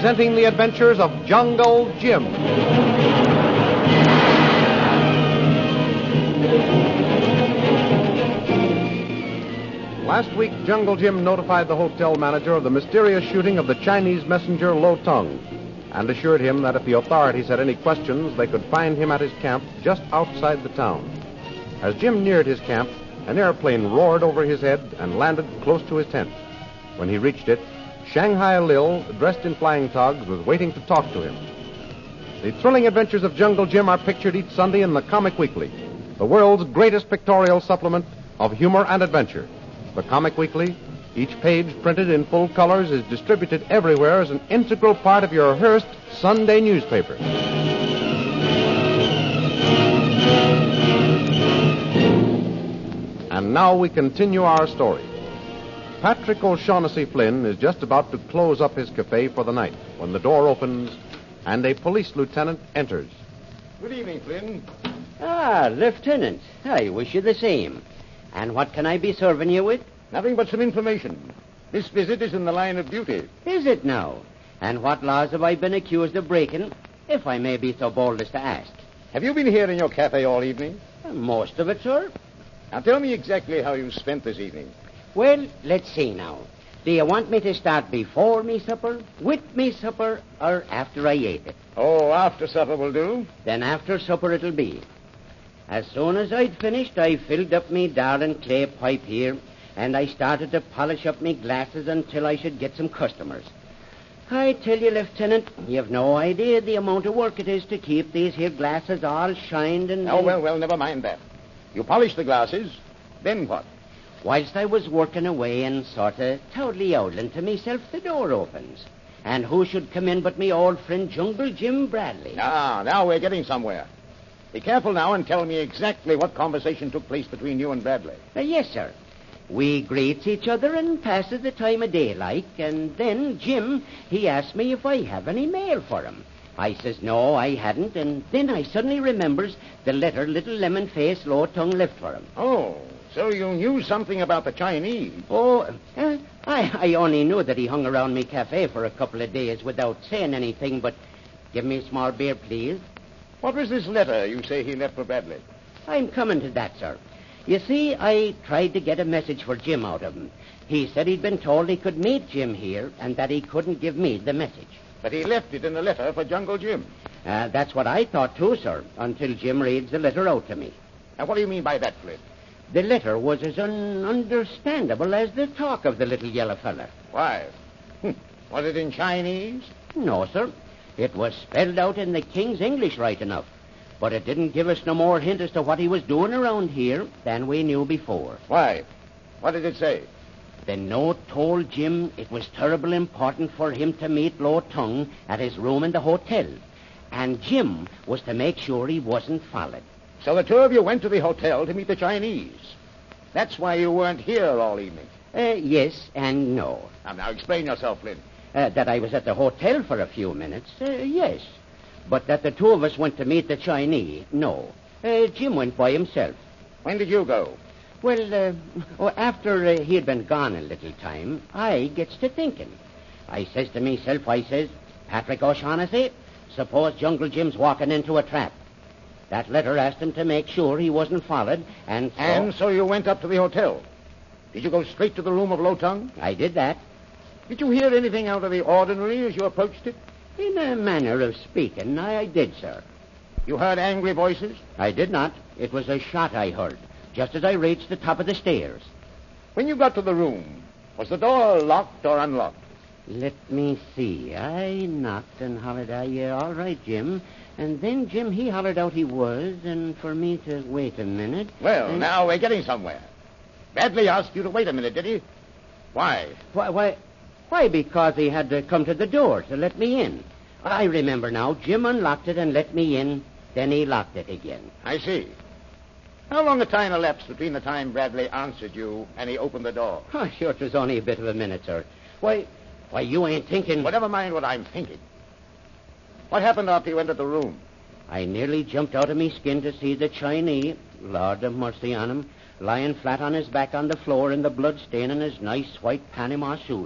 presenting the adventures of Jungle Jim. Last week, Jungle Jim notified the hotel manager of the mysterious shooting of the Chinese messenger Lo Tung and assured him that if the authorities had any questions, they could find him at his camp just outside the town. As Jim neared his camp, an airplane roared over his head and landed close to his tent. When he reached it, Shanghai Lil, dressed in flying togs, was waiting to talk to him. The thrilling adventures of Jungle Jim are pictured each Sunday in the Comic Weekly, the world's greatest pictorial supplement of humor and adventure. The Comic Weekly, each page printed in full colors, is distributed everywhere as an integral part of your Hearst Sunday newspaper. And now we continue our story. Patrick O'Shaughnessy Flynn is just about to close up his cafe for the night when the door opens and a police lieutenant enters. Good evening, Flynn. Lieutenant. I wish you the same. And what can I be serving you with? Nothing but some information. This visit is in the line of duty. Is it now? And what laws have I been accused of breaking, if I may be so bold as to ask? Have you been here in your cafe all evening? Most of it, sir. Now tell me exactly how you spent this evening. Well, let's see now. Do you want me to start before me supper, with me supper, or after I ate it? Oh, after supper will do. Then after supper it'll be. As soon as I'd finished, I filled up me darling clay pipe here, and I started to polish up me glasses until I should get some customers. I tell you, Lieutenant, you've no idea the amount of work it is to keep these here glasses all shined and... Oh, well, never mind that. You polish the glasses, then what? Whilst I was working away and sort of totally owling to myself, the door opens. And who should come in but me old friend Jungle Jim Bradley. Now we're getting somewhere. Be careful now and tell me exactly what conversation took place between you and Bradley. Yes, sir. We greets each other and passes the time of day like, and then Jim, he asked me if I have any mail for him. I says no, I hadn't, and then I suddenly remembers the letter little lemon-faced Lo Tung left for him. Oh, so you knew something about the Chinese? I only knew that he hung around me cafe for a couple of days without saying anything, but give me a small beer, please. What was this letter you say he left for Bradley? I'm coming to that, sir. You see, I tried to get a message for Jim out of him. He said he'd been told he could meet Jim here and that he couldn't give me the message. But he left it in a letter for Jungle Jim. That's what I thought, too, sir, until Jim reads the letter out to me. Now, what do you mean by that, Flynn? The letter was as ununderstandable as the talk of the little yellow fella. Why? Was it in Chinese? No, sir. It was spelled out in the King's English right enough. But it didn't give us no more hint as to what he was doing around here than we knew before. Why? What did it say? The note told Jim it was terrible important for him to meet Lo Tung at his room in the hotel. And Jim was to make sure he wasn't followed. So the two of you went to the hotel to meet the Chinese. That's why you weren't here all evening. Yes and no. Now explain yourself, Flynn. That I was at the hotel for a few minutes, yes. But that the two of us went to meet the Chinese, no. Jim went by himself. When did you go? Well, after he had been gone a little time, I gets to thinking. I says to myself, Patrick O'Shaughnessy, suppose Jungle Jim's walking into a trap. That letter asked him to make sure he wasn't followed, and so... And so you went up to the hotel. Did you go straight to the room of Lo Tung? I did that. Did you hear anything out of the ordinary as you approached it? In a manner of speaking, I did, sir. You heard angry voices? I did not. It was a shot I heard, just as I reached the top of the stairs. When you got to the room, was the door locked or unlocked? Let me see. I knocked and hollered, all right, Jim. And then Jim, he hollered out he was, and for me to wait a minute. Well, now we're getting somewhere. Bradley asked you to wait a minute, did he? Why? Why, because he had to come to the door to let me in. I remember now. Jim unlocked it and let me in. Then he locked it again. I see. How long a time elapsed between the time Bradley answered you and he opened the door? Oh, sure, it was only a bit of a minute, sir. Why, you ain't thinking... Well, never mind what I'm thinking. What happened after you entered the room? I nearly jumped out of me skin to see the Chinese, Lord have mercy on him, lying flat on his back on the floor in the blood stain in his nice white Panama suit.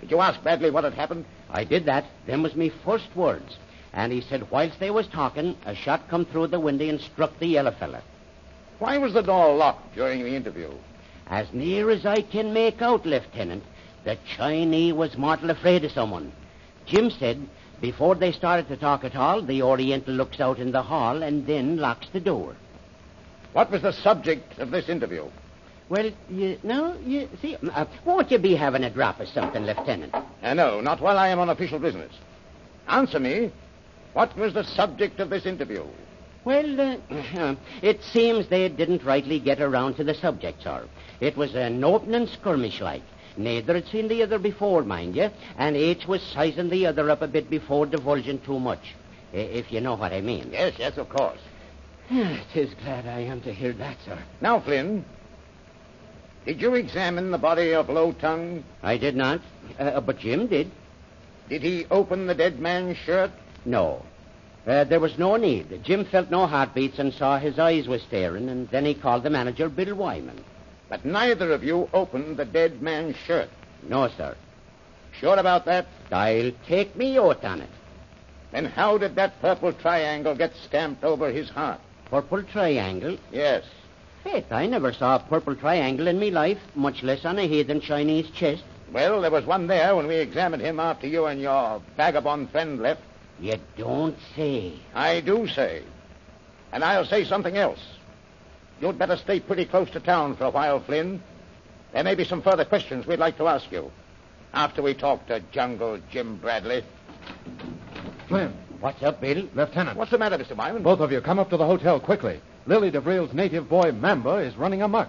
Did you ask Bradley what had happened? I did that. Them was me first words. And he said whilst they was talking, a shot come through the window and struck the yellow fella. Why was the door locked during the interview? As near as I can make out, Lieutenant, the Chinese was mortal afraid of someone. Jim said before they started to talk at all, the Oriental looks out in the hall and then locks the door. What was the subject of this interview? Well, you see, won't you be having a drop of something, Lieutenant? No, not while I am on official business. Answer me. What was the subject of this interview? Well, it seems they didn't rightly get around to the subject, sir. It was an opening skirmish like. Neither had seen the other before, mind you, and each was sizing the other up a bit before divulging too much, if you know what I mean. Yes, of course. 'Tis glad I am to hear that, sir. Now, Flynn, did you examine the body of Lo Tung? I did not, but Jim did. Did he open the dead man's shirt? No. There was no need. Jim felt no heartbeats and saw his eyes were staring, and then he called the manager, Bill Wyman. But neither of you opened the dead man's shirt. No, sir. Sure about that? I'll take me oath on it. Then how did that purple triangle get stamped over his heart? Purple triangle? Yes. Faith, I never saw a purple triangle in me life, much less on a heathen Chinese chest. Well, there was one there when we examined him after you and your vagabond friend left. You don't say. I do say. And I'll say something else. You'd better stay pretty close to town for a while, Flynn. There may be some further questions we'd like to ask you after we talk to Jungle Jim Bradley. Flynn. What's up, Bill? Lieutenant. What's the matter, Mr. Wyman? Both of you, come up to the hotel quickly. Lily DeVrille's native boy, Mamba, is running amok.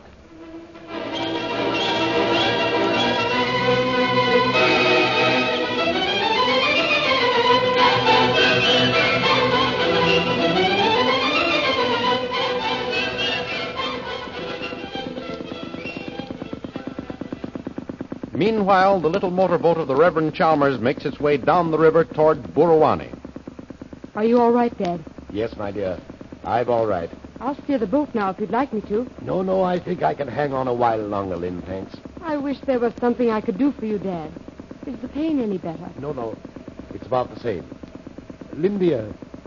Meanwhile, the little motorboat of the Reverend Chalmers makes its way down the river toward Burawani. Are you all right, Dad? Yes, my dear. I'm all right. I'll steer the boat now if you'd like me to. No, I think I can hang on a while longer, Lynn, thanks. I wish there was something I could do for you, Dad. Is the pain any better? No. It's about the same. Lynn, dear,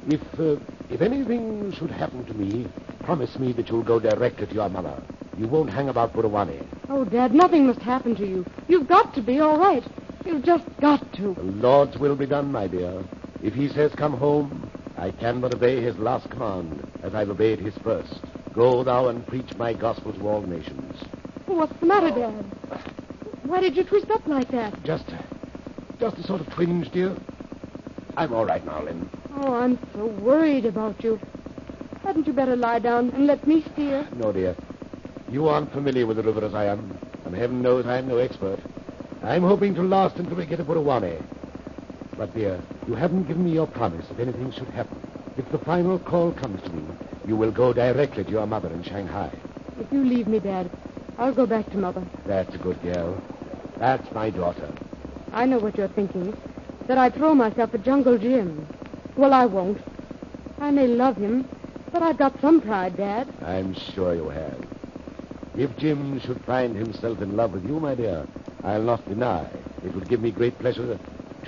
if anything should happen to me, promise me that you'll go directly to your mother. You won't hang about Burawani. Oh, Dad, nothing must happen to you. You've got to be all right. You've just got to. The Lord's will be done, my dear. If he says come home, I can but obey his last command, as I've obeyed his first. Go thou and preach my gospel to all nations. What's the matter, Dad? Why did you twist up like that? Just a sort of twinge, dear. I'm all right now, Lynn. Oh, I'm so worried about you. Hadn't you better lie down and let me steer? No, dear. You aren't familiar with the river as I am, and heaven knows I'm no expert. I'm hoping to last until we get to Burawani. But, dear, you haven't given me your promise if anything should happen. If the final call comes to me, you will go directly to your mother in Shanghai. If you leave me, Dad, I'll go back to Mother. That's a good girl. That's my daughter. I know what you're thinking. That I'd throw myself at Jungle Jim. Well, I won't. I may love him, but I've got some pride, Dad. I'm sure you have. If Jim should find himself in love with you, my dear, I'll not deny. It would give me great pleasure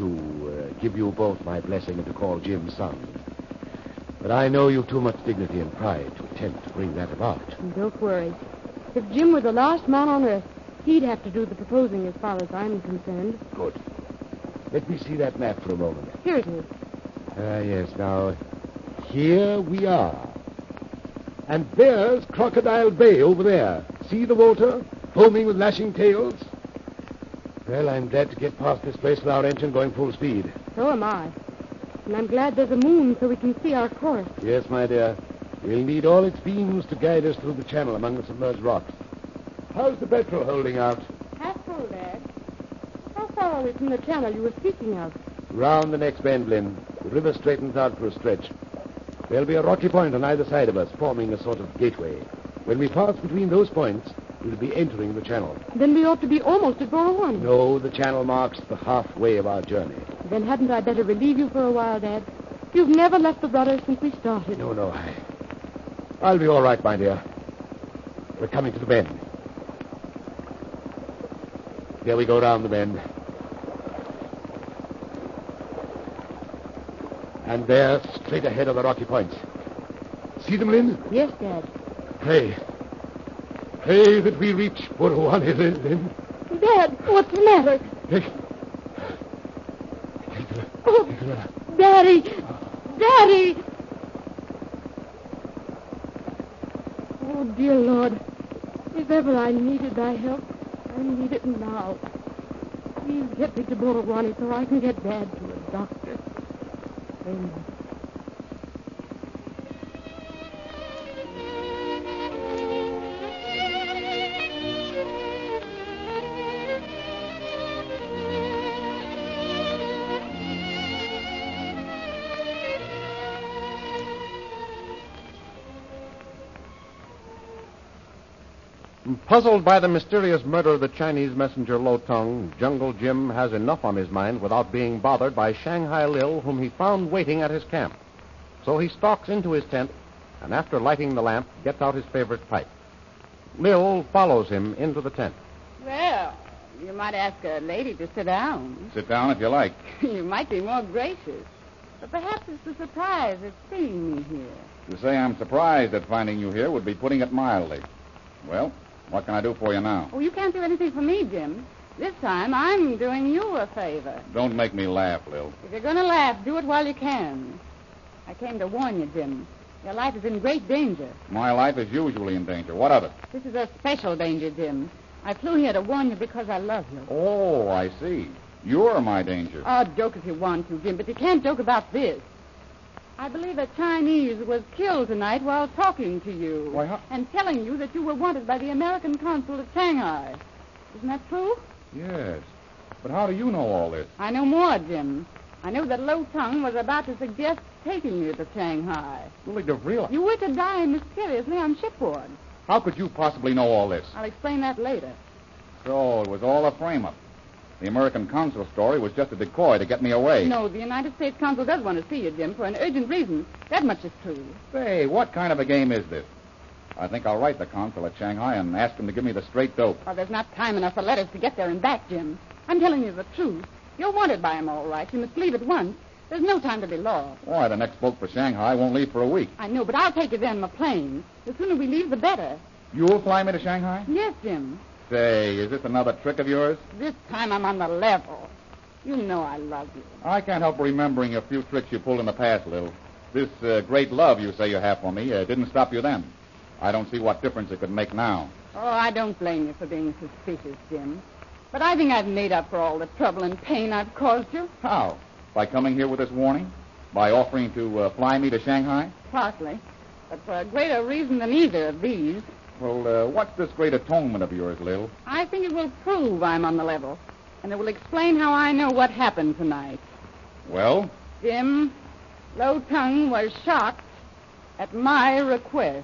to give you both my blessing and to call Jim son. But I know you've too much dignity and pride to attempt to bring that about. Don't worry. If Jim were the last man on earth, he'd have to do the proposing as far as I'm concerned. Good. Let me see that map for a moment. Here it is. Yes, now, here we are. And there's Crocodile Bay over there. See the water, foaming with lashing tails? Well, I'm glad to get past this place with our engine going full speed. So am I. And I'm glad there's a moon so we can see our course. Yes, my dear. We'll need all its beams to guide us through the channel among the submerged rocks. How's the petrol holding out? Half full, Dad. How far are we from the channel you were speaking of? Round the next bend, Lynn. The river straightens out for a stretch. There'll be a rocky point on either side of us, forming a sort of gateway. When we pass between those points, we'll be entering the channel. Then we ought to be almost at Burawani. No, the channel marks the halfway of our journey. Then hadn't I better relieve you for a while, Dad? You've never left the rudder since we started. No. I'll be all right, my dear. We're coming to the bend. Here we go round the bend. And there, straight ahead on the rocky points. See them, Lynn? Yes, Dad. Pray. Pray that we reach Buruani, Lynn. Dad, what's the matter? Take Oh, Daddy! Daddy! Oh, dear Lord. If ever I needed thy help, I need it now. Please get me to Buruani so I can get Dad to a doctor. Amen. Puzzled by the mysterious murder of the Chinese messenger Lo Tung, Jungle Jim has enough on his mind without being bothered by Shanghai Lil, whom he found waiting at his camp. So he stalks into his tent, and after lighting the lamp, gets out his favorite pipe. Lil follows him into the tent. Well, you might ask a lady to sit down. Sit down if you like. You might be more gracious. But perhaps it's the surprise of seeing me here. To say I'm surprised at finding you here would be putting it mildly. Well, what can I do for you now? Oh, you can't do anything for me, Jim. This time I'm doing you a favor. Don't make me laugh, Lil. If you're going to laugh, do it while you can. I came to warn you, Jim. Your life is in great danger. My life is usually in danger. What of it? This is a special danger, Jim. I flew here to warn you because I love you. Oh, I see. You're my danger. Oh, joke if you want to, Jim, but you can't joke about this. I believe a Chinese was killed tonight while talking to you. Why, how... And telling you that you were wanted by the American consul at Shanghai. Isn't that true? Yes. But how do you know all this? I know more, Jim. I know that Lo Tung was about to suggest taking you to Shanghai. Lily DeVril. You were to die mysteriously on shipboard. How could you possibly know all this? I'll explain that later. So it was all a frame-up. The American consul story was just a decoy to get me away. No, the United States consul does want to see you, Jim, for an urgent reason. That much is true. Say, what kind of a game is this? I think I'll write the consul at Shanghai and ask him to give me the straight dope. Oh, there's not time enough for letters to get there and back, Jim. I'm telling you the truth. You're wanted by him, all right. You must leave at once. There's no time to be lost. Why, the next boat for Shanghai won't leave for a week. I know, but I'll take you there in my plane. The sooner we leave, the better. You'll fly me to Shanghai? Yes, Jim. Say, is this another trick of yours? This time I'm on the level. You know I love you. I can't help remembering a few tricks you pulled in the past, Lil. This great love you say you have for me didn't stop you then. I don't see what difference it could make now. Oh, I don't blame you for being suspicious, Jim. But I think I've made up for all the trouble and pain I've caused you. How? By coming here with this warning? By offering to fly me to Shanghai? Partly. But for a greater reason than either of these. Well, what's this great atonement of yours, Lil? I think it will prove I'm on the level. And it will explain how I know what happened tonight. Well? Jim, Lo Tung was shot at my request.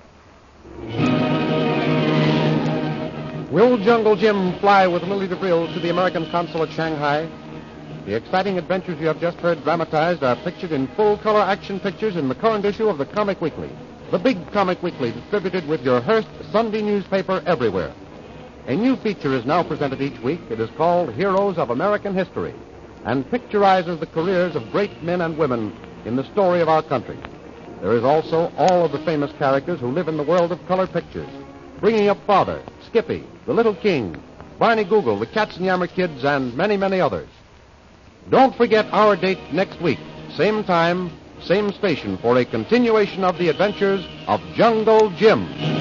Will Jungle Jim fly with Lily DeVril to the American consul at Shanghai? The exciting adventures you have just heard dramatized are pictured in full-color action pictures in the current issue of the Comic Weekly, the big Comic Weekly distributed with your Hearst Sunday newspaper everywhere. A new feature is now presented each week. It is called Heroes of American History and picturizes the careers of great men and women in the story of our country. There is also all of the famous characters who live in the world of color pictures, bringing up Father, Skippy, the Little King, Barney Google, the Katzenjammer Kids, and many, many others. Don't forget our date next week, same time, same station, for a continuation of the adventures of Jungle Jim.